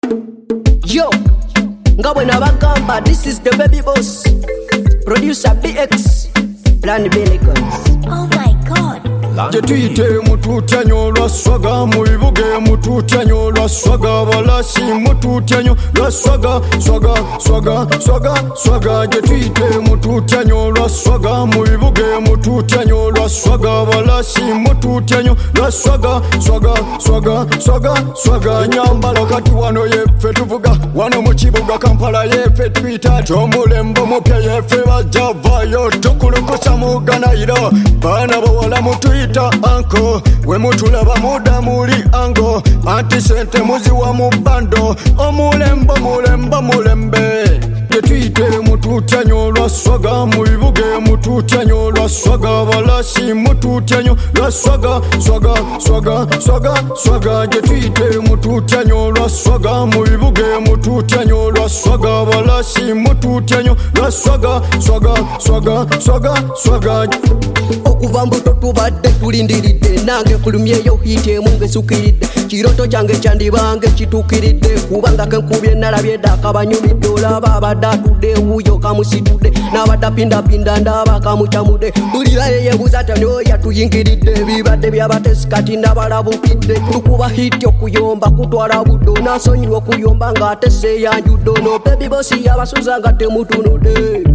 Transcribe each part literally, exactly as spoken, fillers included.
Yo, Ngabwe Nabakamba, this is the baby boss. Producer B X, Plan B Records. Oh my God. Jetuyite mututyanyo lwa swaga mu bibuge mututyanyo lwa swaga balasi mututyanyo lwa swaga swaga swaga swaga swaga jetuyite mututyanyo lwa swaga mu bibuge mututyanyo lwa swaga balasi mututyanyo lwa swaga swaga swaga swaga swaga nyambala kati wano yeffe tuvuga wano mu kibuga Kampala yeffe twita tomulembo mupya yeffe bajavayo tukulukusa muganayiro bana bawala mutu ita anko we mutulaba muda muli ango anti sente muzi wa mubando omulembo mulembo mulembe jetuyite mututyanyo lwa swaga mu bibuge mututyanyo lwa swaga balasi mututyanyo lwa swaga swaga swaga swaga swaga jetuyite mututyanyo lwa swaga mu bibuge mututyanyo lwa swaga balasi mututyanyo lwa swaga swaga swaga swaga swaga okuva mbuto tubadde tulindiridde nange kulumyeyo hite munge sukiridde kiroto kyange kyandibange kituukiridde kubanga kenkubye nalabye daka banyumidde olaba abadde atudde wuyo kamusitudde n'abadde apindapinda ndaba kamukyamudde bulira yeyebuza tano yatuyingiridde bibadde byabatesi kati ndabalabukidde tukuba hiti okuyomba kutwala buddo nasonyiwa okuyomba ng'ate seeyanjudde no baby bosi yabasuza nga temutunudde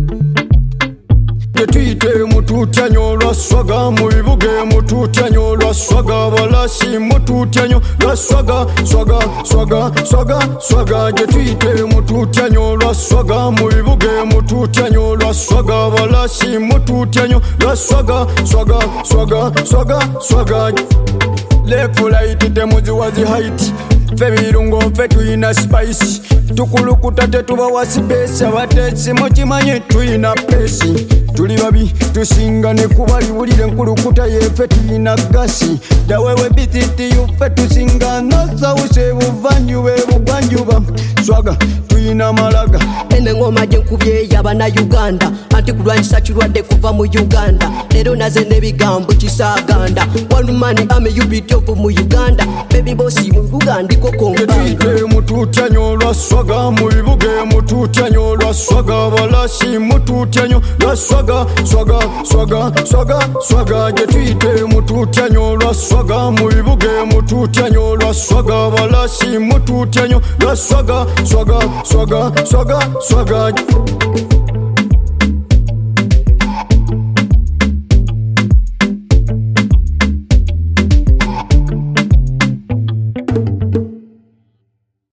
jetuyite mututyanyo lwa swaga mu bibuge mututyanyo lwa swaga balasi mututyanyo lwa swaga swaga swaga swaga swaga jetuyite mututyanyo lwa swaga mu bibuge mututyanyo lwa swaga balasi mututyanyo lwa swaga swaga swaga swaga swaga lefulaiti temuzi wazi haiti fe birungo fe tuyina spice tukulukuta tetuba wa sipesi abatetsi mukimanyi tuyina pesi tuli babi tusinga ne kubaliwulire nkulukuta yeffe tuyina gasi dawewe bititi yuffe tusinga nosawuse buvanjuba ebugwanjuba swaga tuyina malaga ene ngoma gyenkubye yabana Uganda anti kulwanyisa kirwadde kuva mu Uganda leero naze n'ebigambo kisaaganda one man ame yubityovu mu Uganda baby bosi mu Uganda iko jetuyite mututyanyo lwa swaga mu bibuge mututyanyo lwa swaga balasi mututyanyo lwa swaga swaga swaga swaga swaga jetuyite mututyanyo lwa swaga mu bibuge mututyanyo lwa swaga balasi mututyanyo lwa swaga swaga swaga swaga swaga